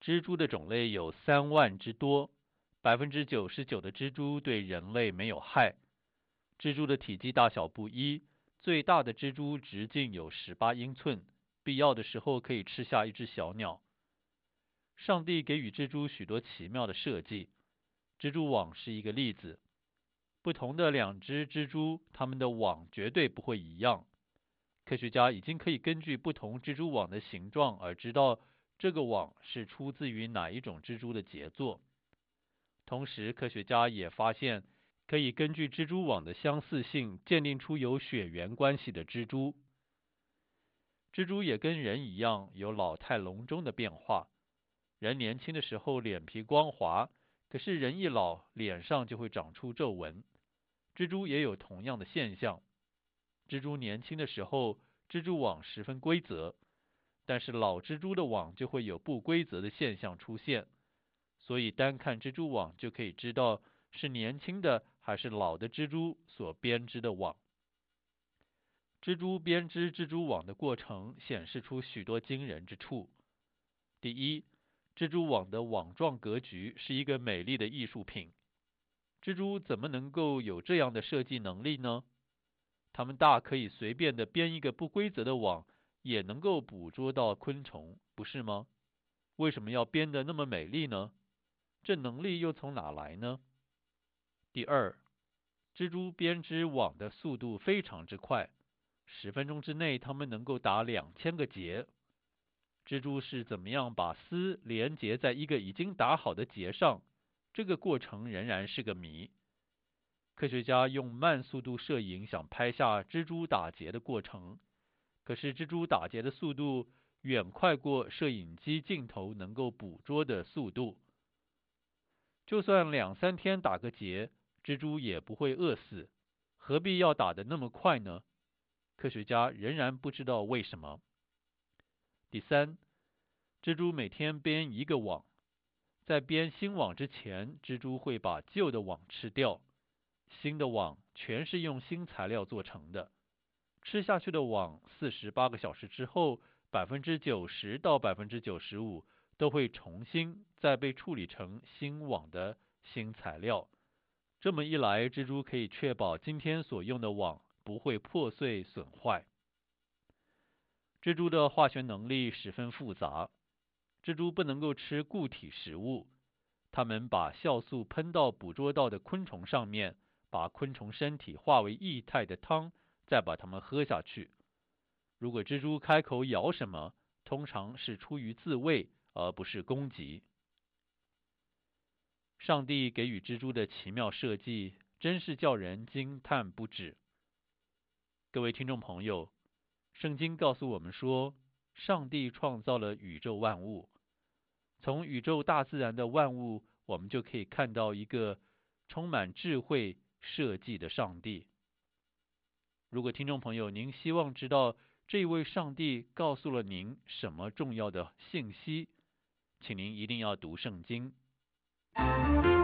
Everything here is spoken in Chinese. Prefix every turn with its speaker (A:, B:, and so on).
A: 蜘蛛的种类有3万之多，99%的蜘蛛对人类没有害。蜘蛛的体积大小不一，最大的蜘蛛直径有18英寸，必要的时候可以吃下一只小鸟。上帝给予蜘蛛许多奇妙的设计，蜘蛛网是一个例子。不同的2只蜘蛛，它们的网绝对不会一样。科学家已经可以根据不同蜘蛛网的形状而知道这个网是出自于哪一种蜘蛛的杰作。同时，科学家也发现可以根据蜘蛛网的相似性鉴定出有血缘关系的蜘蛛。蜘蛛也跟人一样有老态龙钟的变化。人年轻的时候脸皮光滑，可是人一老，脸上就会长出皱纹。蜘蛛也有同样的现象。蜘蛛年轻的时候，蜘蛛网十分规则，但是老蜘蛛的网就会有不规则的现象出现。所以单看蜘蛛网就可以知道是年轻的还是老的蜘蛛所编织的网。蜘蛛编织蜘蛛网的过程显示出许多惊人之处。第一，蜘蛛网的网状格局是一个美丽的艺术品。蜘蛛怎么能够有这样的设计能力呢？它们大可以随便的编一个不规则的网，也能够捕捉到昆虫，不是吗？为什么要编得那么美丽呢？这能力又从哪来呢？第二，蜘蛛编织网的速度非常之快，10分钟之内它们能够打2000个结。蜘蛛是怎么样把丝连结在一个已经打好的结上？这个过程仍然是个谜。科学家用慢速度摄影想拍下蜘蛛打结的过程，可是蜘蛛打结的速度远快过摄影机镜头能够捕捉的速度。就算2-3天打个结，蜘蛛也不会饿死，何必要打得那么快呢？科学家仍然不知道为什么。第三，蜘蛛每天编一个网，在编新网之前，蜘蛛会把旧的网吃掉。新的网全是用新材料做成的，吃下去的网48个小时之后，90%到95%都会重新再被处理成新网的新材料。这么一来，蜘蛛可以确保今天所用的网不会破碎损坏。蜘蛛的化学能力十分复杂，蜘蛛不能够吃固体食物，它们把酵素喷到捕捉到的昆虫上面，把昆虫身体化为液态的汤，再把它们喝下去。如果蜘蛛开口咬什么，通常是出于自卫，而不是攻击。上帝给予蜘蛛的奇妙设计，真是叫人惊叹不止。各位听众朋友，圣经告诉我们说，上帝创造了宇宙万物。从宇宙大自然的万物，我们就可以看到一个充满智慧设计的上帝。如果听众朋友您希望知道这位上帝告诉了您什么重要的信息，请您一定要读圣经。